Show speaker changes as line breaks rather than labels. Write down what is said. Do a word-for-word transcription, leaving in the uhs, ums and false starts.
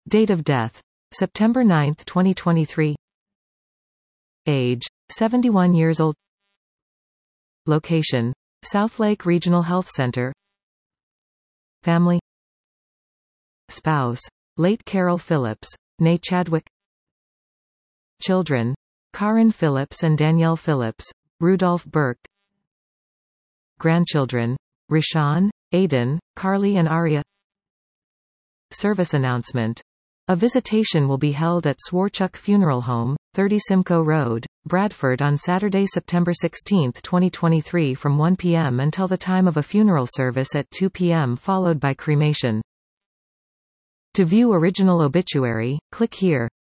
Date of death: September ninth, twenty twenty-three. Age: seventy-one years old. Location: Southlake Regional Health Center. Family. Spouse: late Carol Phillips, née Chadwick. Children: Karin Phillips and Danielle Phillips, Rudolph Burke. Grandchildren: Rashawn, Aiden, Carly and Aria. Service announcement: a visitation will be held at Swarchuk Funeral Home, thirty Simcoe Road, Bradford on Saturday, September sixteenth, twenty twenty-three from one p m until the time of a funeral service at two p m followed by cremation. To view original obituary, click here.